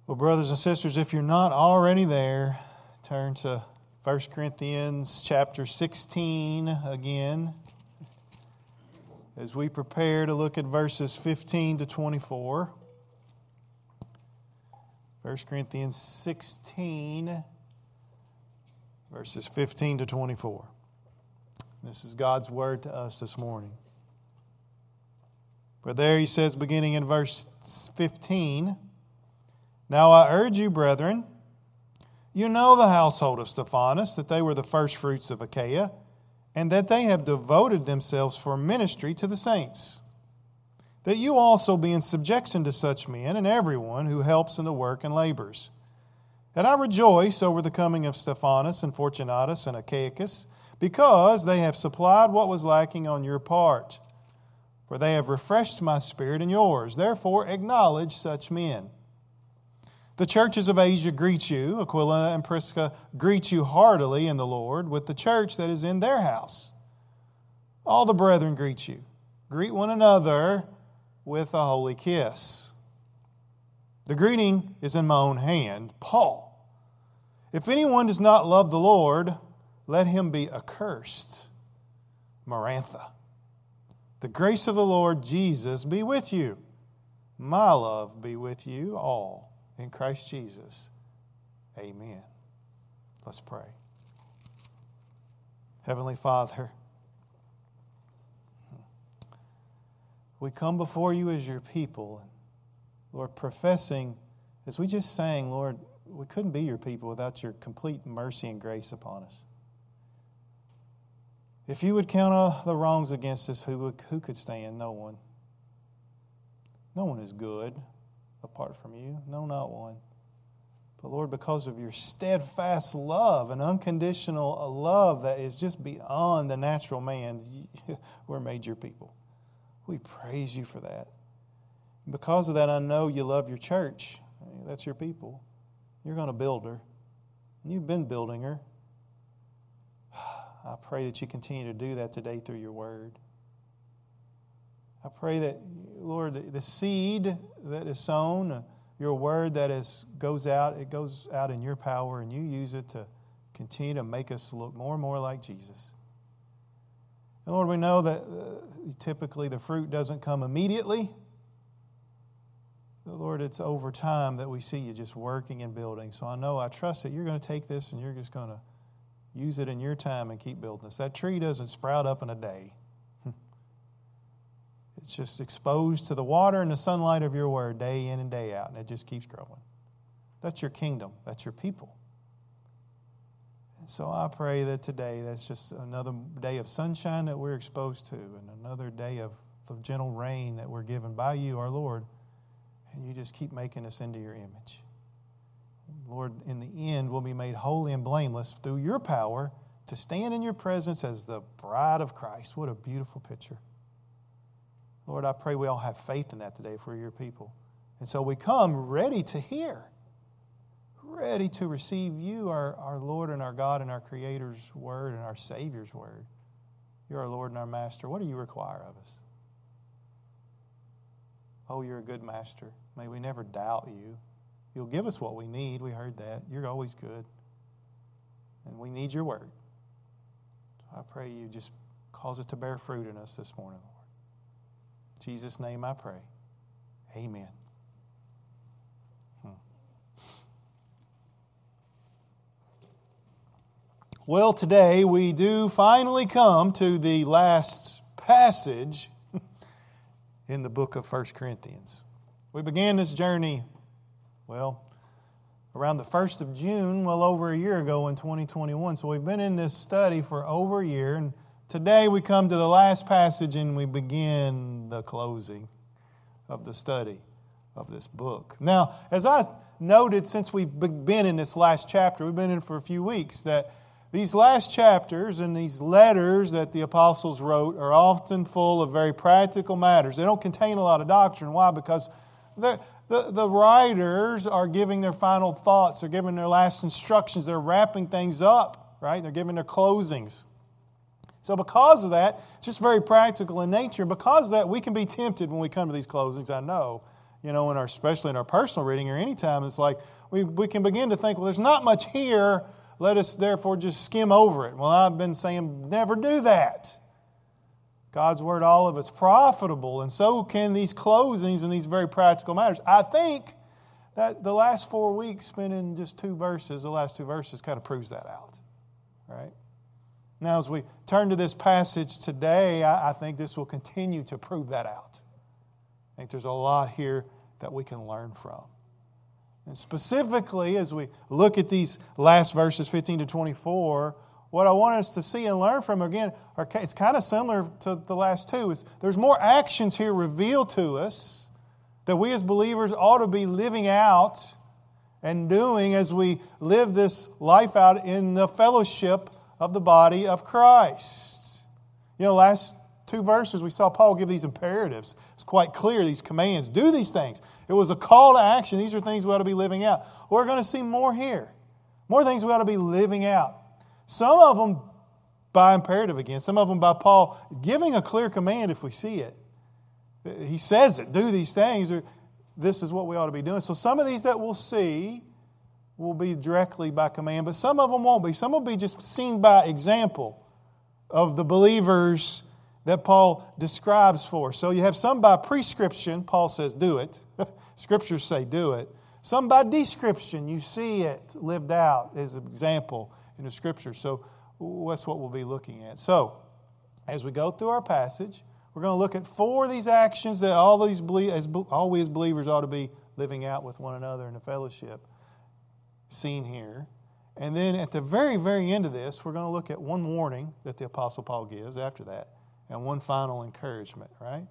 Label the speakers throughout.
Speaker 1: Well, brothers and sisters, if you're not already there, turn to 1 Corinthians chapter 16 again as we prepare to look at verses 15 to 24. 1 Corinthians 16, verses 15 to 24. This is God's word to us this morning. For there he says, beginning in verse 15, "Now I urge you, brethren, you know the household of Stephanas, that they were the firstfruits of Achaia, and that they have devoted themselves for ministry to the saints. That you also be in subjection to such men and everyone who helps in the work and labors. And I rejoice over the coming of Stephanas and Fortunatus and Achaicus, because they have supplied what was lacking on your part. For they have refreshed my spirit and yours. Therefore acknowledge such men. The churches of Asia greet you. Aquila and Prisca greet you heartily in the Lord with the church that is in their house. All the brethren greet you. Greet one another with a holy kiss. The greeting is in my own hand, Paul. If anyone does not love the Lord, let him be accursed. Marantha. The grace of the Lord Jesus be with you. My love be with you all. In Christ Jesus, amen." Let's pray. Heavenly Father, we come before you as your people. Lord, professing, as we just sang, Lord, we couldn't be your people without your complete mercy and grace upon us. If you would count all the wrongs against us, who could stand? No one. No one is good apart from you. No, not one. But Lord, because of your steadfast love and unconditional love that is just beyond the natural man, we're made your people. We praise you for that. Because of that, I know you love your church. That's your people. You're going to build her. And you've been building her. I pray that you continue to do that today through your word. I pray that, Lord, the seed that is sown, your word that goes out, it goes out in your power, and you use it to continue to make us look more and more like Jesus. And Lord, we know that typically the fruit doesn't come immediately. But Lord, it's over time that we see you just working and building. So I trust that you're going to take this and you're just going to use it in your time and keep building this. That tree doesn't sprout up in a day. It's just exposed to the water and the sunlight of your word day in and day out, and it just keeps growing. That's your kingdom. That's your people. And so I pray that today that's just another day of sunshine that we're exposed to and another day of the gentle rain that we're given by you, our Lord, and you just keep making us into your image. Lord, in the end, we'll be made holy and blameless through your power to stand in your presence as the bride of Christ. What a beautiful picture. Lord, I pray we all have faith in that today for your people. And so we come ready to hear, ready to receive you, our Lord and our God and our Creator's word and our Savior's word. You're our Lord and our Master. What do you require of us? Oh, you're a good Master. May we never doubt you. You'll give us what we need. We heard that. You're always good. And we need your word. So I pray you just cause it to bear fruit in us this morning, Lord. In Jesus' name I pray. Amen. Well, today we do finally come to the last passage in the book of 1 Corinthians. We began this journey, around the 1st of June, over a year ago in 2021. So we've been in this study for over a year, and today we come to the last passage and we begin the closing of the study of this book. Now, as I noted, since we've been in this last chapter, we've been in for a few weeks, that these last chapters and these letters that the apostles wrote are often full of very practical matters. They don't contain a lot of doctrine. Why? Because the writers are giving their final thoughts. They're giving their last instructions. They're wrapping things up, right? They're giving their closings. So because of that, it's just very practical in nature. Because of that, we can be tempted when we come to these closings, I know, especially in our personal reading or any time, it's like we can begin to think, well, there's not much here. Let us therefore just skim over it. Well, I've been saying never do that. God's Word, all of it's profitable, and so can these closings and these very practical matters. I think that the last 4 weeks spent in just the last two verses kind of proves that out, right? Now, as we turn to this passage today, I think this will continue to prove that out. I think there's a lot here that we can learn from. And specifically, as we look at these last verses, 15 to 24, what I want us to see and learn from, again, it's kind of similar to the last two. There's more actions here revealed to us that we as believers ought to be living out and doing as we live this life out in the fellowship of the body of Christ. Last two verses we saw Paul give these imperatives. It's quite clear, these commands. Do these things. It was a call to action. These are things we ought to be living out. We're going to see more here. More things we ought to be living out. Some of them by imperative again. Some of them by Paul giving a clear command if we see it. He says it. Do these things. Or this is what we ought to be doing. So some of these that we'll see will be directly by command. But some of them won't be. Some will be just seen by example of the believers that Paul describes for. So you have some by prescription. Paul says do it. Scriptures say do it. Some by description. You see it lived out as an example in the Scriptures. So that's what we'll be looking at. So as we go through our passage, we're going to look at 4 of these actions that all we as believers ought to be living out with one another in a fellowship seen here. And then at the very, very end of this, we're going to look at one warning that the Apostle Paul gives after that and one final encouragement, right?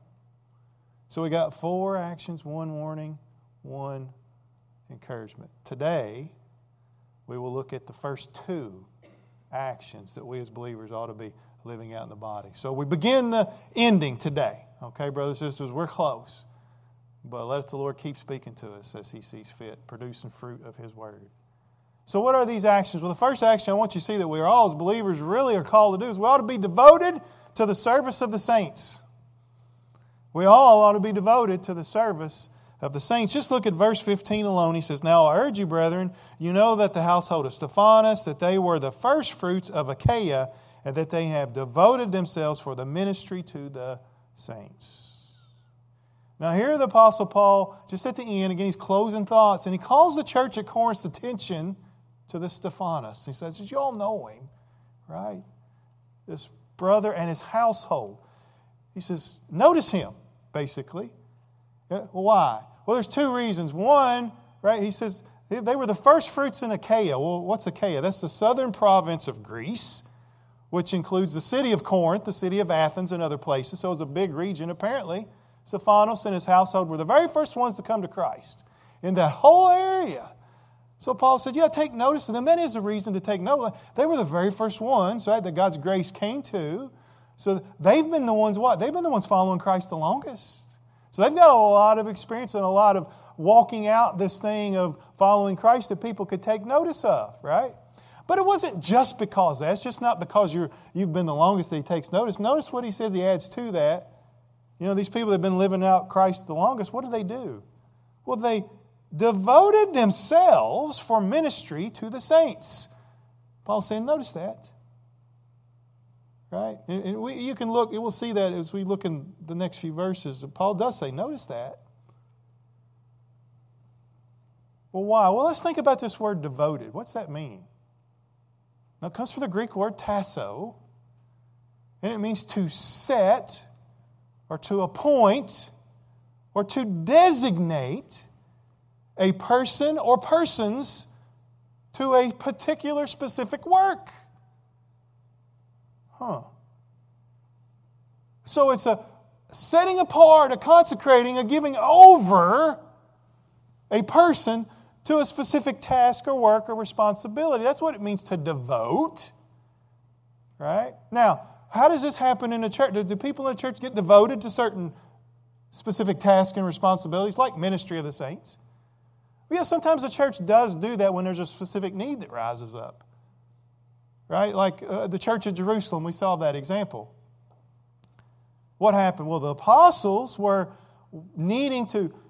Speaker 1: So we got 4 actions, 1 warning, 1 encouragement. Today, we will look at the first 2 actions that we as believers ought to be living out in the body. So we begin the ending today. Okay, brothers and sisters, we're close. But let the Lord keep speaking to us as He sees fit, producing fruit of His Word. So what are these actions? Well, the first action I want you to see that we are all as believers really are called to do is we ought to be devoted to the service of the saints. We all ought to be devoted to the service of the saints. Just look at verse 15 alone. He says, Now I urge you, brethren, you know that the household of Stephanas, that they were the first fruits of Achaia, and that they have devoted themselves for the ministry to the saints. Now here the Apostle Paul, just at the end, again, he's closing thoughts, and he calls the church at Corinth's attention to this Stephanas. He says, did you all know him? Right? This brother and his household. He says, notice him, basically. Well, why? Well, there's 2 reasons. One, right, he says they were the first fruits in Achaia. Well, what's Achaia? That's the southern province of Greece, which includes the city of Corinth, the city of Athens, and other places. So it's a big region. Apparently, Stephanas and his household were the very first ones to come to Christ in that whole area. So Paul said, take notice of them. That is a reason to take note. They were the very first ones, right, that God's grace came to. So they've been the ones, They've been the ones following Christ the longest. So they've got a lot of experience and a lot of walking out this thing of following Christ that people could take notice of, right? But it wasn't just because of that. It's just not because you've been the longest that he takes notice. Notice what he says he adds to that. These people that have been living out Christ the longest, what do? Well, they devoted themselves for ministry to the saints. Paul's saying, notice that. Right? And you can look, we'll see that as we look in the next few verses. Paul does say, notice that. Well, why? Well, let's think about this word devoted. What's that mean? Now, it comes from the Greek word tasso, and it means to set or to appoint or to designate a person or persons to a particular specific work. So it's a setting apart, a consecrating, a giving over a person to a specific task or work or responsibility. That's what it means to devote. Right? Now, how does this happen in the church? Do people in the church get devoted to certain specific tasks and responsibilities, like ministry of the saints? Well, yeah, sometimes the church does do that when there's a specific need that rises up. Right? Like the church at Jerusalem, we saw that example. What happened? Well, the apostles were needing to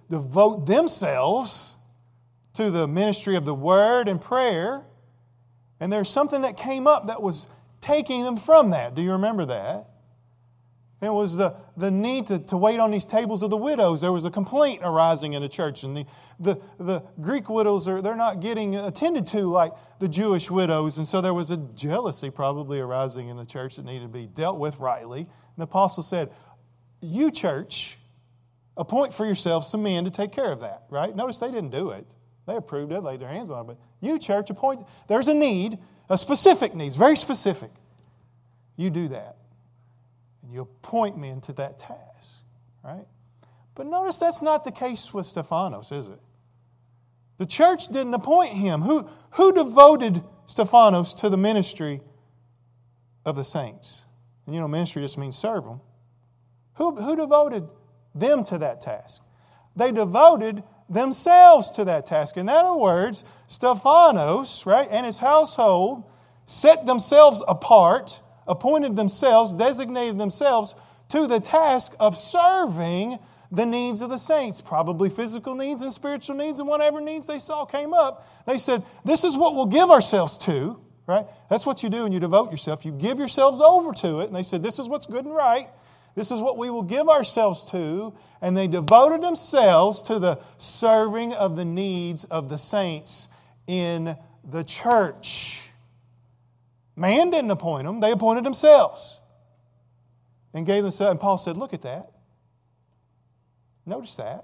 Speaker 1: devote themselves to the ministry of the Word and prayer. And there's something that came up that was taking them from that. Do you remember that? It was the need to wait on these tables of the widows. There was a complaint arising in the church. And the Greek widows, they're not getting attended to like the Jewish widows. And so there was a jealousy probably arising in the church that needed to be dealt with rightly. And the apostle said, you church, appoint for yourselves some men to take care of that. Right? Notice they didn't do it. They approved it, laid their hands on it. But you church, appoint. There's a need, a specific need, very specific. You do that. And you appoint men to that task, right? But notice that's not the case with Stephanos, is it? The church didn't appoint him. Who devoted Stephanos to the ministry of the saints? And you know, ministry just means serve them. Who devoted them to that task? They devoted themselves to that task. In other words, Stephanos, right, and his household set themselves apart, appointed themselves, designated themselves to the task of serving the needs of the saints, probably physical needs and spiritual needs, and whatever needs they saw came up. They said, this is what we'll give ourselves to, right? That's what you do when you devote yourself. You give yourselves over to it, and they said, this is what's good and right. This is what we will give ourselves to. And they devoted themselves to the serving of the needs of the saints in the church. Man didn't appoint them. They appointed themselves. And gave themselves. And Paul said, look at that. Notice that.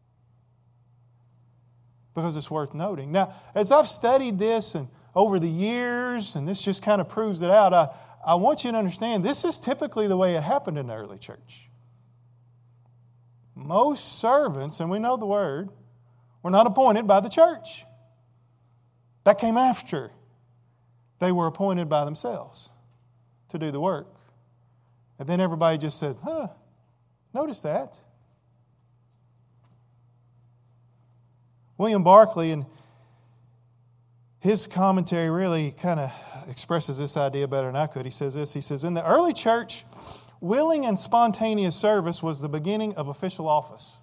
Speaker 1: Because it's worth noting. Now, as I've studied this and over the years, and this just kind of proves it out, I want you to understand this is typically the way it happened in the early church. Most servants, and we know the word, were not appointed by the church. That came after they were appointed by themselves to do the work. And then everybody just said, notice that. William Barclay, in his commentary, really kind of expresses this idea better than I could. He says this, he says, in the early church, willing and spontaneous service was the beginning of official office.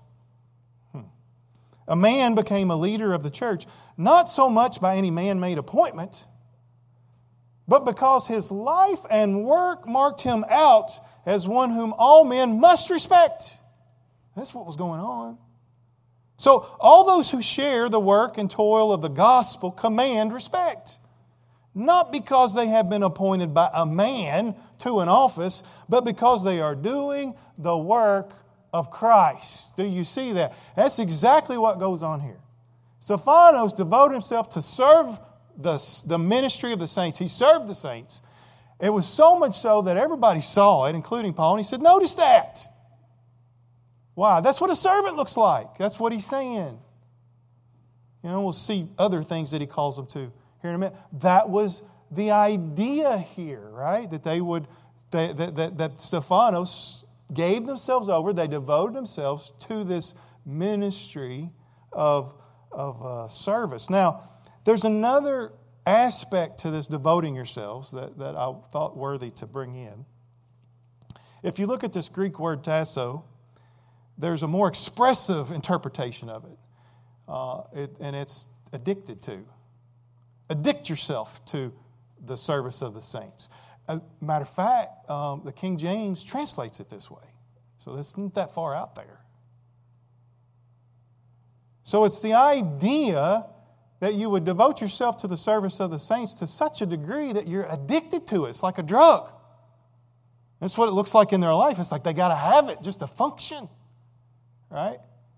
Speaker 1: A man became a leader of the church, not so much by any man-made appointment, but because his life and work marked him out as one whom all men must respect. That's what was going on. So all those who share the work and toil of the gospel command respect. Not because they have been appointed by a man to an office, but because they are doing the work of Christ. Do you see that? That's exactly what goes on here. Stephanos devoted himself to serve the ministry of the saints. He served the saints. It was so much so that everybody saw it, including Paul, and he said, notice that. Why? That's what a servant looks like. That's what he's saying. You know, we'll see other things that he calls them to here in a minute. That was the idea here, right? That that Stephanos gave themselves over. They devoted themselves to this ministry of service. Now, there's another aspect to this devoting yourselves that I thought worthy to bring in. If you look at this Greek word tasso, there's a more expressive interpretation of it. And it's addicted to. Addict yourself to the service of the saints. Matter of fact, the King James translates it this way. So this isn't that far out there. So it's the idea that you would devote yourself to the service of the saints to such a degree that you're addicted to it. It's like a drug. That's what it looks like in their life. It's like they got to have it just to function. Right?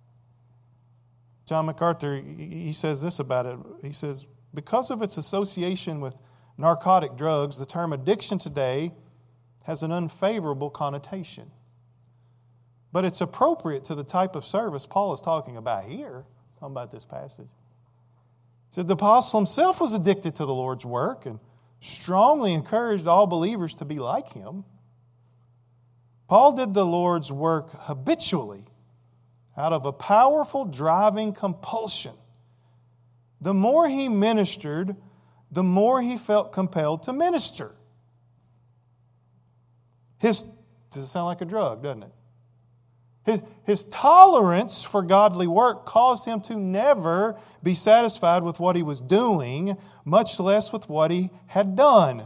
Speaker 1: John MacArthur, he says this about it. He says, because of its association with narcotic drugs, the term addiction today has an unfavorable connotation. But it's appropriate to the type of service Paul is talking about here. Talking about this passage. He said the apostle himself was addicted to the Lord's work and strongly encouraged all believers to be like him. Paul did the Lord's work habitually out of a powerful driving compulsion. The more he ministered, the more he felt compelled to minister. Does it sound like a drug, doesn't it? His tolerance for godly work caused him to never be satisfied with what he was doing, much less with what he had done.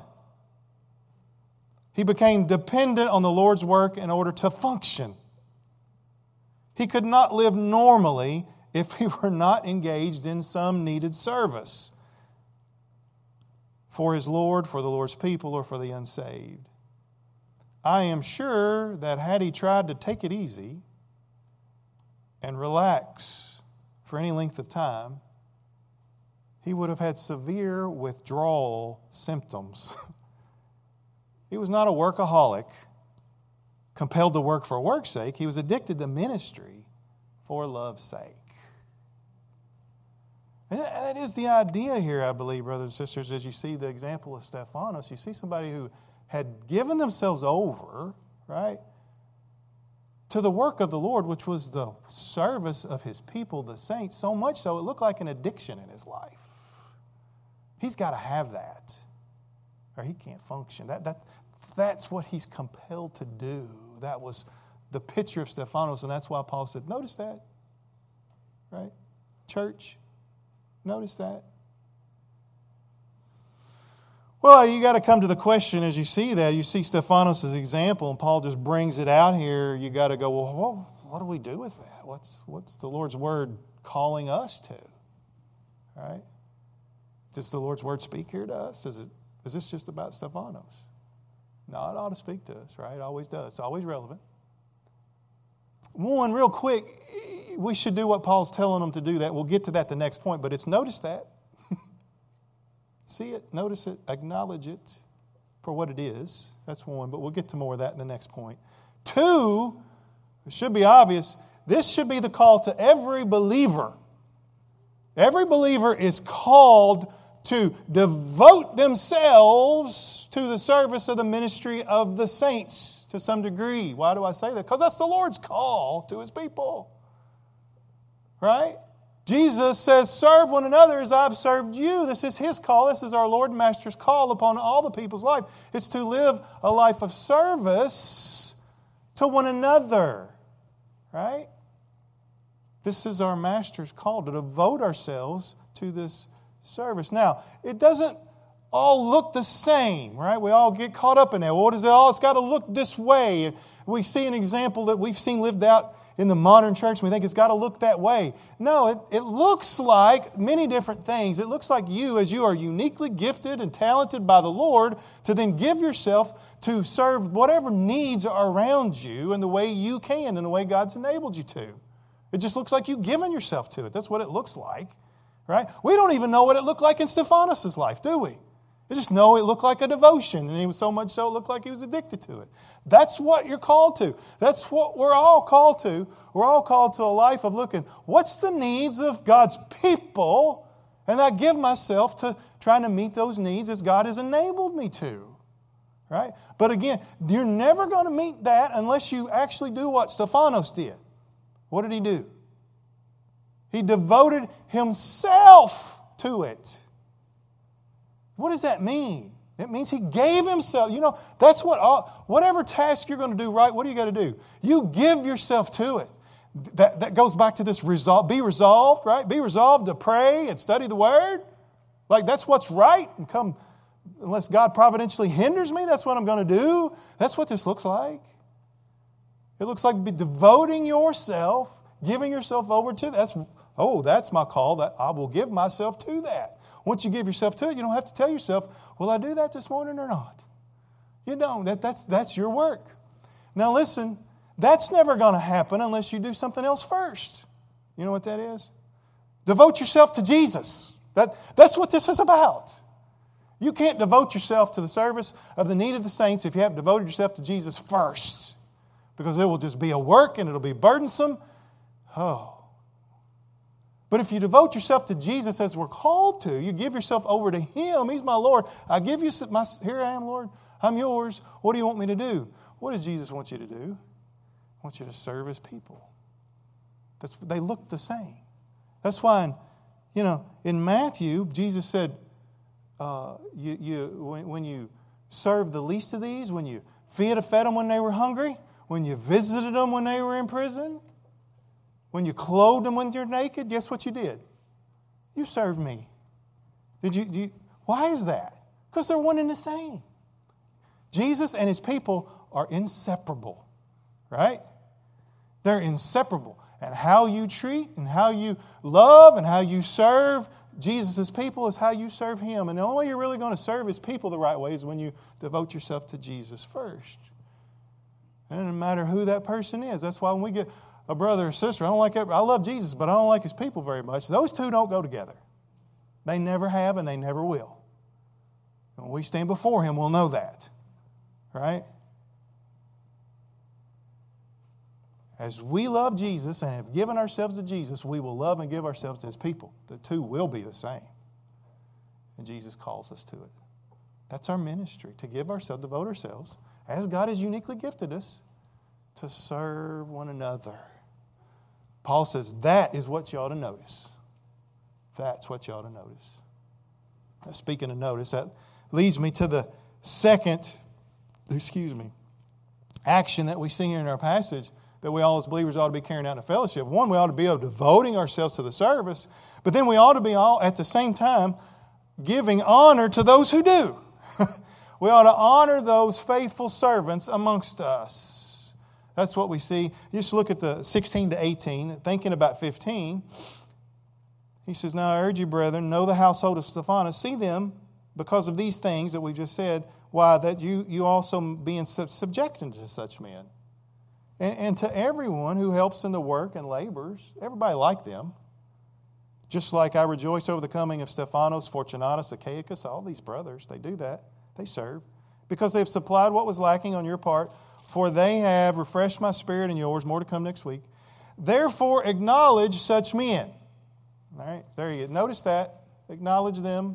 Speaker 1: He became dependent on the Lord's work in order to function. He could not live normally if he were not engaged in some needed service for his Lord, for the Lord's people, or for the unsaved. I am sure that had he tried to take it easy and relax for any length of time, he would have had severe withdrawal symptoms. He was not a workaholic, compelled to work for work's sake. He was addicted to ministry for love's sake. And that is the idea here, I believe, brothers and sisters, as you see the example of Stephanos. You see somebody who had given themselves over, right, to the work of the Lord, which was the service of His people, the saints, so much so it looked like an addiction in his life. He's got to have that, or he can't function. That's what he's compelled to do. That was the picture of Stephanos, and that's why Paul said, notice that, right? Church, notice that. Well, you got to come to the question as you see that. You see Stephanos' example, and Paul just brings it out here. You got to go, well, what do we do with that? What's the Lord's Word calling us to? Right? Does the Lord's Word speak here to us? Is this just about Stephanos? No, it ought to speak to us, right? It always does. It's always relevant. One, real quick, we should do what Paul's telling them to do. That we'll get to that the next point, but it's notice that. See it, notice it, acknowledge it for what it is. That's one, but we'll get to more of that in the next point. Two, it should be obvious, this should be the call to every believer. Every believer is called to devote themselves to the service of the ministry of the saints to some degree. Why do I say that? Because that's the Lord's call to His people. Right? Jesus says, serve one another as I've served you. This is His call. This is our Lord and Master's call upon all the people's life. It's to live a life of service to one another. Right? This is our Master's call, to devote ourselves to this service. Now, it doesn't all look the same, right? We all get caught up in that. Well, what is it all? It's got to look this way. We see an example that we've seen lived out in the modern church, and we think it's got to look that way. No, it looks like many different things. It looks like you, as you are uniquely gifted and talented by the Lord, to then give yourself to serve whatever needs are around you in the way you can, in the way God's enabled you to. It just looks like you've given yourself to it. That's what it looks like, right? We don't even know what it looked like in Stephanos' life, do we? We just know it looked like a devotion, and he was so much so it looked like he was addicted to it. That's what you're called to. That's what we're all called to. We're all called to a life of looking, what's the needs of God's people? And I give myself to trying to meet those needs as God has enabled me to. Right? But again, you're never going to meet that unless you actually do what Stephanos did. What did he do? He devoted himself to it. What does that mean? It means he gave himself. You know, that's whatever task you're going to do right, what do you got to do? You give yourself to it. That goes back to this be resolved, right? Be resolved to pray and study the Word. Like that's what's right. And come, unless God providentially hinders me, that's what I'm going to do. That's what this looks like. It looks like devoting yourself, giving yourself over to that's my call. That I will give myself to that. Once you give yourself to it, you don't have to tell yourself, will I do that this morning or not? You don't. That's your work. Now listen, that's never going to happen unless you do something else first. You know what that is? Devote yourself to Jesus. That's what this is about. You can't devote yourself to the service of the need of the saints if you haven't devoted yourself to Jesus first. Because it will just be a work and it'll be burdensome. Oh. But if you devote yourself to Jesus as we're called to, you give yourself over to Him. He's my Lord. I give you here I am, Lord. I'm yours. What do you want me to do? What does Jesus want you to do? I want you to serve His people. They look the same. That's why, in Matthew, Jesus said, when you serve the least of these, when you fed them when they were hungry, when you visited them when they were in prison, when you clothed them when you're naked, guess what you did? You served me. Why is that? Because they're one and the same. Jesus and His people are inseparable, right? They're inseparable. And how you treat and how you love and how you serve Jesus' people is how you serve Him. And the only way you're really going to serve His people the right way is when you devote yourself to Jesus first. And it doesn't matter who that person is. That's why when we get a brother or sister, I love Jesus, but I don't like His people very much. Those two don't go together. They never have and they never will. And when we stand before Him, we'll know that. Right? As we love Jesus and have given ourselves to Jesus, we will love and give ourselves to His people. The two will be the same. And Jesus calls us to it. That's our ministry, to give ourselves, devote ourselves, as God has uniquely gifted us, to serve one another. Paul says that is what you ought to notice. That's what you ought to notice. Now, speaking of notice, that leads me to the second, action that we see here in our passage that we all as believers ought to be carrying out in a fellowship. One, we ought to be devoting ourselves to the service, but then we ought to be all at the same time giving honor to those who do. We ought to honor those faithful servants amongst us. That's what we see. Just look at the 16 to 18, thinking about 15. He says, now I urge you, brethren, know the household of Stephanus. See them because of these things that we've just said. Why? That you also being subjected to such men. And to everyone who helps in the work and labors, everybody like them. Just like I rejoice over the coming of Stephanos, Fortunatus, Achaicus, all these brothers, they do that. They serve. Because they have supplied what was lacking on your part, for they have refreshed my spirit and yours, more to come next week. Therefore acknowledge such men. All right, there you go. Notice that. Acknowledge them.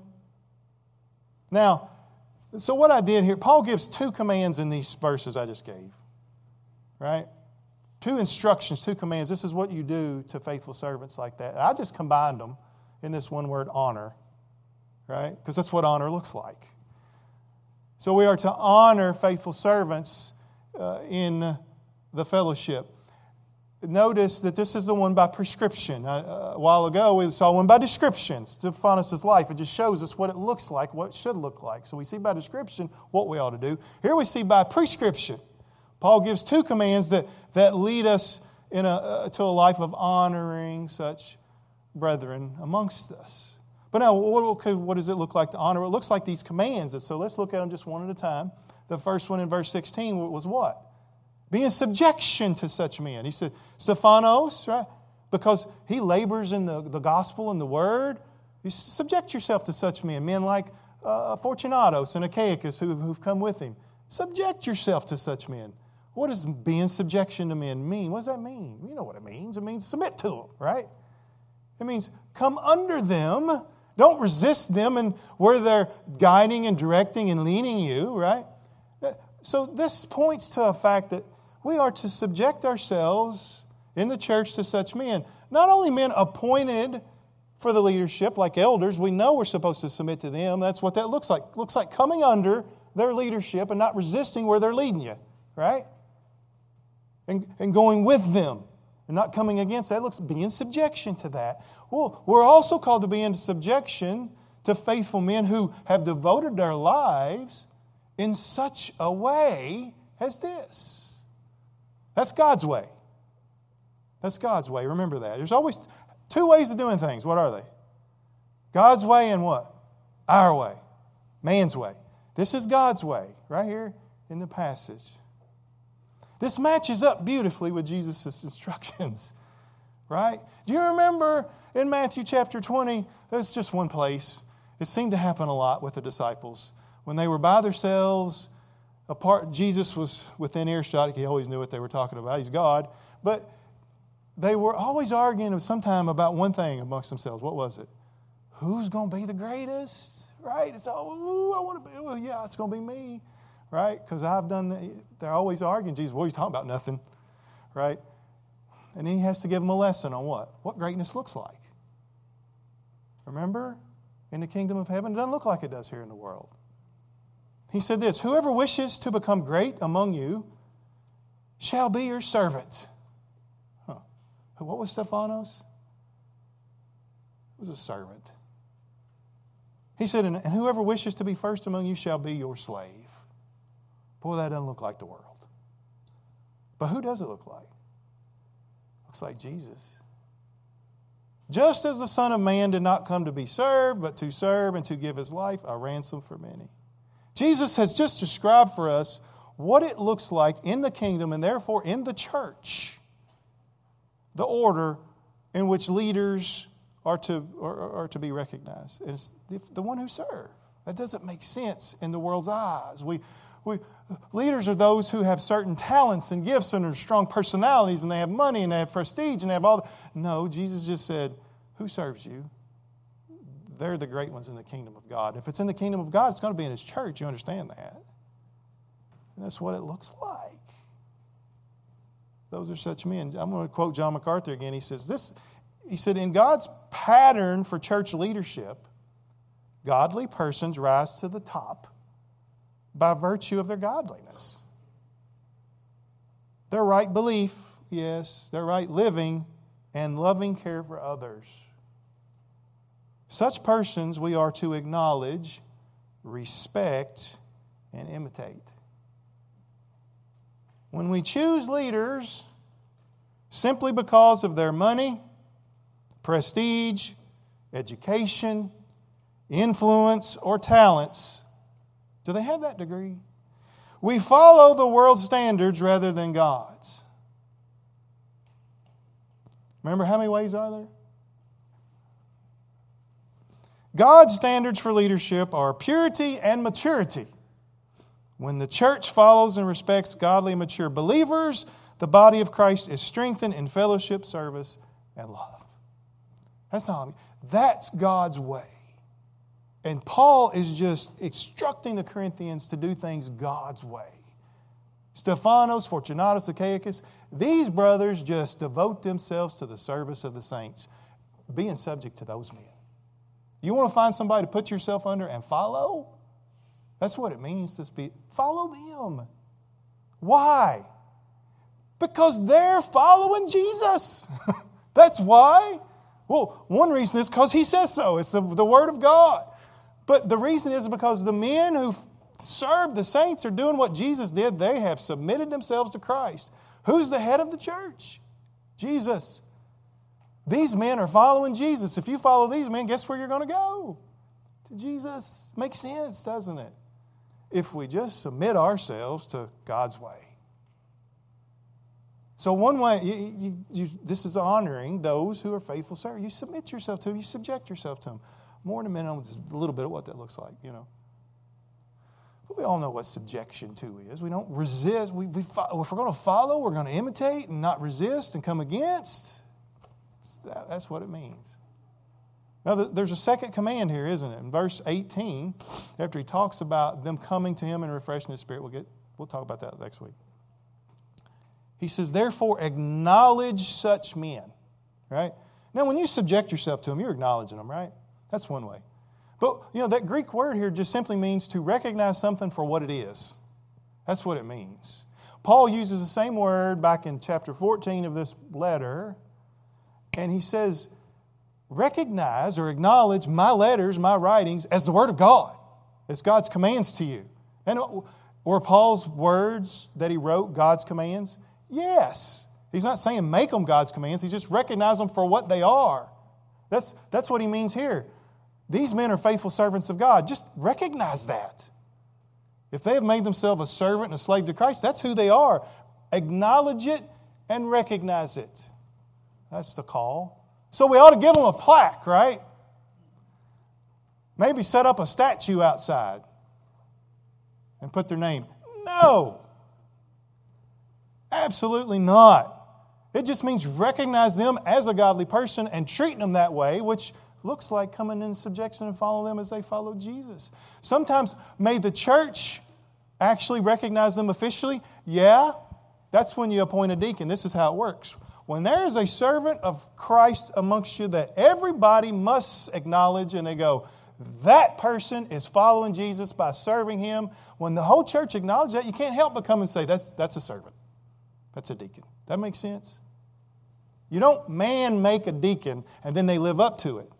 Speaker 1: Now, so what I did here, Paul gives two commands in these verses I just gave. Right? Two instructions, two commands. This is what you do to faithful servants like that. I just combined them in this one word, honor. Right? Because that's what honor looks like. So we are to honor faithful servants in the fellowship. Notice that this is the one by prescription. A while ago we saw one by description. Stephanus' life. It just shows us what it looks like, what it should look like. So we see by description what we ought to do. Here we see by prescription. Paul gives two commands that lead us to a life of honoring such brethren amongst us. But now, what does it look like to honor? It looks like these commands. And so let's look at them just one at a time. The first one in verse 16 was what? Be in subjection to such men. He said, Stephanos, right? Because he labors in the gospel and the word. You subject yourself to such men. Men like Fortunatus and Achaicus who've come with him. Subject yourself to such men. What does be in subjection to men mean? What does that mean? You know what it means. It means submit to them, right? It means come under them. Don't resist them and where they're guiding and directing and leading you, right? So this points to a fact that we are to subject ourselves in the church to such men. Not only men appointed for the leadership, like elders, we know we're supposed to submit to them. That's what that looks like. It looks like coming under their leadership and not resisting where they're leading you, right? And going with them and not coming against that. Looks be in subjection to that. Well, we're also called to be in subjection to faithful men who have devoted their lives in such a way as this. That's God's way. That's God's way. Remember that. There's always two ways of doing things. What are they? God's way and what? Our way. Man's way. This is God's way, right here in the passage. This matches up beautifully with Jesus' instructions, right? Do you remember in Matthew chapter 20, there's just one place. It seemed to happen a lot with the disciples. When they were by themselves, apart, Jesus was within earshot. He always knew what they were talking about. He's God. But they were always arguing sometime about one thing amongst themselves. What was it? Who's going to be the greatest? Right? It's all, I want to be. Well, yeah, it's going to be me. Right? Because they're always arguing. Jesus, what are you talking about? Nothing. Right? And then he has to give them a lesson on what? What greatness looks like. Remember? In the kingdom of heaven, it doesn't look like it does here in the world. He said this, whoever wishes to become great among you shall be your servant. Huh. What was Stephanos? He was a servant. He said, and whoever wishes to be first among you shall be your slave. Boy, that doesn't look like the world. But who does it look like? Looks like Jesus. Just as the Son of Man did not come to be served, but to serve and to give his life a ransom for many. Jesus has just described for us what it looks like in the kingdom and therefore in the church, the order in which leaders are to be recognized. And it's the one who serve. That doesn't make sense in the world's eyes. Leaders are those who have certain talents and gifts and are strong personalities and they have money and they have prestige and they have all. No, Jesus just said, who serves you? They're the great ones in the kingdom of God. If it's in the kingdom of God, it's going to be in his church. You understand that? And that's what it looks like. Those are such men. I'm going to quote John MacArthur again. He said, in God's pattern for church leadership, godly persons rise to the top by virtue of their godliness. Their right belief, yes, their right living, and loving care for others. Such persons we are to acknowledge, respect, and imitate. When we choose leaders simply because of their money, prestige, education, influence, or talents, do they have that degree? We follow the world's standards rather than God's. Remember, how many ways are there? God's standards for leadership are purity and maturity. When the church follows and respects godly and mature believers, the body of Christ is strengthened in fellowship, service, and love. That's God's way. And Paul is just instructing the Corinthians to do things God's way. Stephanos, Fortunatus, Achaicus, these brothers just devote themselves to the service of the saints, being subject to those men. You want to find somebody to put yourself under and follow? That's what it means to speak. Follow them. Why? Because they're following Jesus. That's why. Well, one reason is because he says so. It's the Word of God. But the reason is because the men who serve the saints are doing what Jesus did. They have submitted themselves to Christ. Who's the head of the church? Jesus. These men are following Jesus. If you follow these men, guess where you're going to go? To Jesus. Makes sense, doesn't it? If we just submit ourselves to God's way. So one way, this is honoring those who are faithful servants. You submit yourself to them. You subject yourself to them. More in a minute on a little bit of what that looks like, But we all know what subjection to is. We don't resist. If we're going to follow, we're going to imitate and not resist and come against. That's what it means. Now, there's a second command here, isn't it? In verse 18, after he talks about them coming to him and refreshing his spirit, we'll talk about that next week. He says, therefore, acknowledge such men. Right? Now, when you subject yourself to them, you're acknowledging them, right? That's one way. But, that Greek word here just simply means to recognize something for what it is. That's what it means. Paul uses the same word back in chapter 14 of this letter, and he says, recognize or acknowledge my letters, my writings, as the Word of God. It's God's commands to you. And were Paul's words that he wrote God's commands? Yes. He's not saying make them God's commands. He just recognize them for what they are. That's what he means here. These men are faithful servants of God. Just recognize that. If they have made themselves a servant and a slave to Christ, that's who they are. Acknowledge it and recognize it. That's the call. So we ought to give them a plaque, right? Maybe set up a statue outside and put their name. No. Absolutely not. It just means recognize them as a godly person and treat them that way, which looks like coming in subjection and follow them as they follow Jesus. Sometimes may the church actually recognize them officially. Yeah, that's when you appoint a deacon. This is how it works. When there is a servant of Christ amongst you that everybody must acknowledge and they go, that person is following Jesus by serving him. When the whole church acknowledges that, you can't help but come and say, that's a servant. That's a deacon. That makes sense? You don't make a deacon and then they live up to it.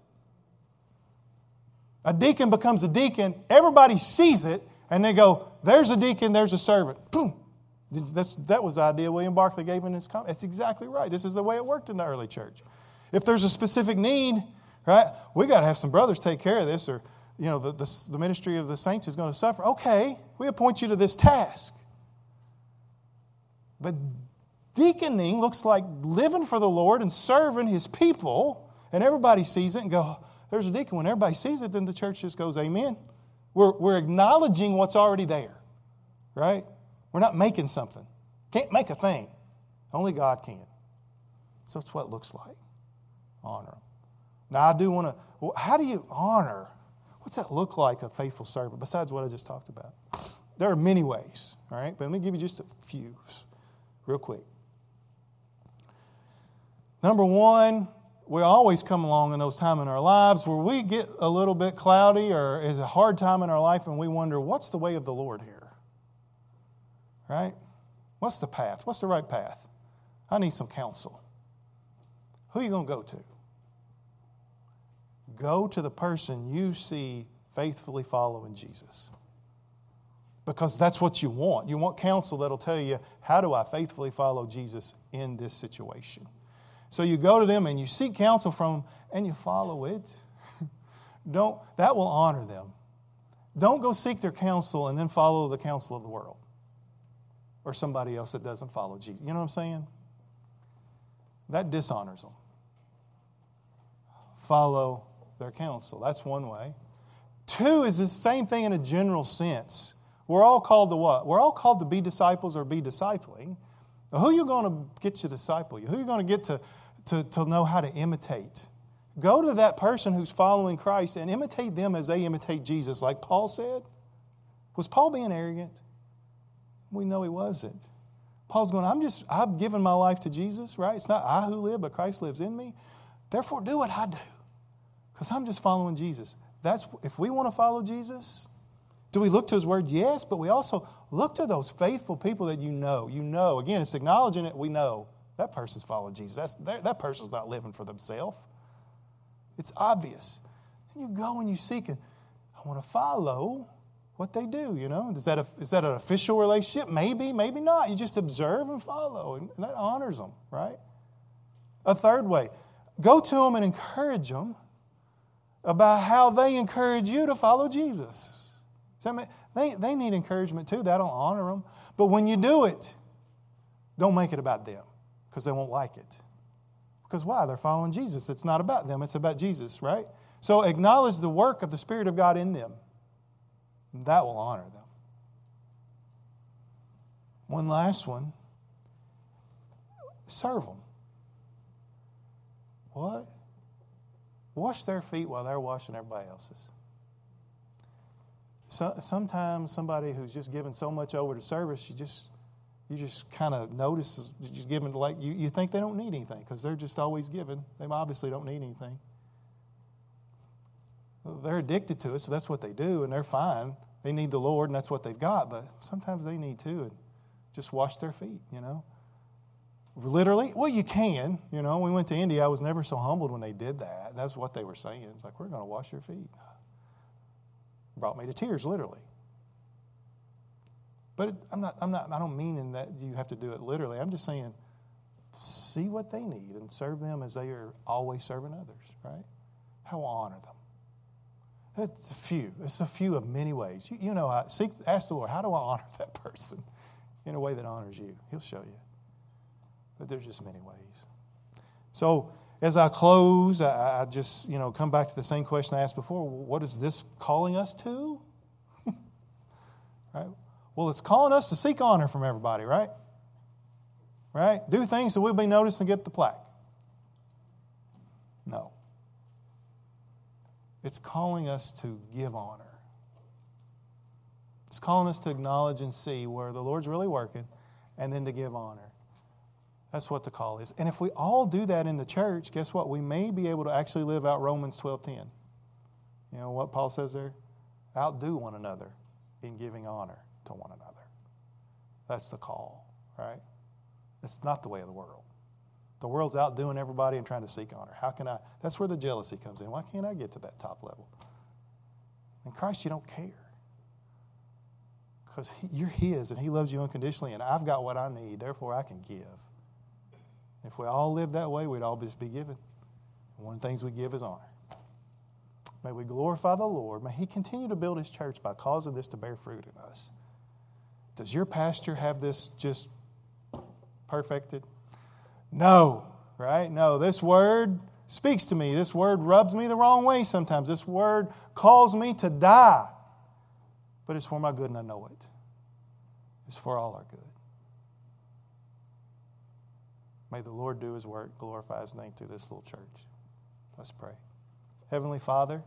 Speaker 1: A deacon becomes a deacon, everybody sees it, and they go, there's a deacon, there's a servant. Boom. That was the idea William Barclay gave in his comment. That's exactly right. This is the way it worked in the early church. If there's a specific need, right, we got to have some brothers take care of this, or the ministry of the saints is going to suffer. Okay, we appoint you to this task. But deaconing looks like living for the Lord and serving His people, and everybody sees it and go, there's a deacon. When everybody sees it, then the church just goes, amen. We're acknowledging what's already there, right? We're not making something. Can't make a thing. Only God can. So it's what it looks like. Honor them. Now I do want to, how do you honor? What's that look like, a faithful servant, besides what I just talked about? There are many ways, all right? But let me give you just a few real quick. Number one, we always come along in those times in our lives where we get a little bit cloudy or is a hard time in our life and we wonder, what's the way of the Lord here? Right? What's the path? What's the right path? I need some counsel. Who are you going to go to? Go to the person you see faithfully following Jesus. Because that's what you want. You want counsel that'll tell you, how do I faithfully follow Jesus in this situation? So you go to them and you seek counsel from them and you follow it. That will honor them. Don't go seek their counsel and then follow the counsel of the world or somebody else that doesn't follow Jesus. You know what I'm saying? That dishonors them. Follow their counsel. That's one way. Two is the same thing in a general sense. We're all called to what? We're all called to be disciples or be discipling. Now, who are you going to get to disciple you? Who are you going to get to know how to imitate? Go to that person who's following Christ and imitate them as they imitate Jesus, like Paul said. Was Paul being arrogant? We know he wasn't. Paul's going, I've given my life to Jesus, right? It's not I who live, but Christ lives in me. Therefore, do what I do. Because I'm just following Jesus. If we want to follow Jesus, do we look to His Word? Yes, but we also look to those faithful people that you know. You know, again, it's acknowledging it. We know that person's following Jesus. That person's not living for themselves. It's obvious. And you go and you seek it. I want to follow what they do, you know. Is that an official relationship? Maybe, maybe not. You just observe and follow, and that honors them, right? A third way, go to them and encourage them about how they encourage you to follow Jesus. They need encouragement too. That'll honor them. But when you do it, don't make it about them because they won't like it. Because why? They're following Jesus. It's not about them. It's about Jesus, right? So acknowledge the work of the Spirit of God in them. That will honor them. One last one. Serve them. What? Wash their feet while they're washing everybody else's. Sometimes somebody who's just given so much over to service, you just kind of notice, you just give them like you think they don't need anything because they're just always giving. They obviously don't need anything. They're addicted to it, so that's what they do, and they're fine. They need the Lord, and that's what they've got. But sometimes they need to, and just wash their feet. You know. Literally, well, you can. You know, we went to India. I was never so humbled when they did that. That's what they were saying. It's like, we're going to wash your feet. Brought me to tears, literally. But I don't mean in that you have to do it literally. I'm just saying, see what they need and serve them as they are always serving others, right? How will honor them? It's a few. It's a few of many ways. You know, ask the Lord, how do I honor that person in a way that honors you? He'll show you. But there's just many ways. So as I close, I just, come back to the same question I asked before. What is this calling us to? Right? Well, it's calling us to seek honor from everybody, right? Right? Do things so we'll be noticed and get the plaque. No. It's calling us to give honor. It's calling us to acknowledge and see where the Lord's really working and then to give honor. That's what the call is. And if we all do that in the church, guess what? We may be able to actually live out Romans 12:10. You know what Paul says there? Outdo one another in giving honor to one another. That's the call, right? That's not the way of the world. The world's outdoing everybody and trying to seek honor. How can I? That's where the jealousy comes in. Why can't I get to that top level? In Christ, you don't care. Because you're His and He loves you unconditionally, and I've got what I need, therefore I can give. If we all lived that way, we'd all just be given. One of the things we give is honor. May we glorify the Lord. May He continue to build His church by causing this to bear fruit in us. Does your pastor have this just perfected? No, right? No, this word speaks to me. This word rubs me the wrong way sometimes. This word calls me to die. But it's for my good and I know it. It's for all our good. May the Lord do His work, glorify His name through this little church. Let's pray. Heavenly Father,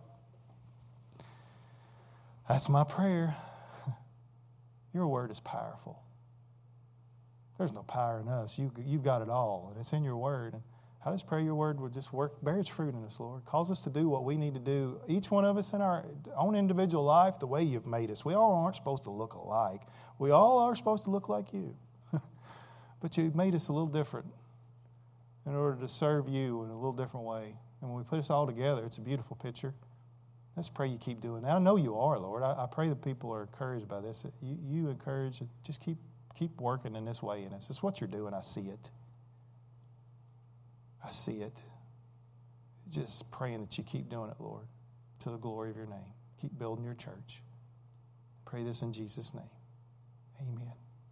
Speaker 1: that's my prayer. Your word is powerful. There's no power in us. You've got it all, and it's in your word. And I just pray your word would just work, bear its fruit in us, Lord. Cause us to do what we need to do, each one of us in our own individual life, the way you've made us. We all aren't supposed to look alike. We all are supposed to look like you. But you've made us a little different in order to serve you in a little different way. And when we put us all together, it's a beautiful picture. Let's pray you keep doing that. I know you are, Lord. I pray that people are encouraged by this. You encourage, just keep working in this way in us. It's what you're doing. I see it. I see it. Just praying that you keep doing it, Lord, to the glory of your name. Keep building your church. Pray this in Jesus' name. Amen.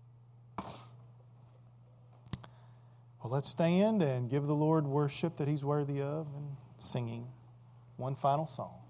Speaker 1: Well, let's stand and give the Lord worship that He's worthy of and singing one final song.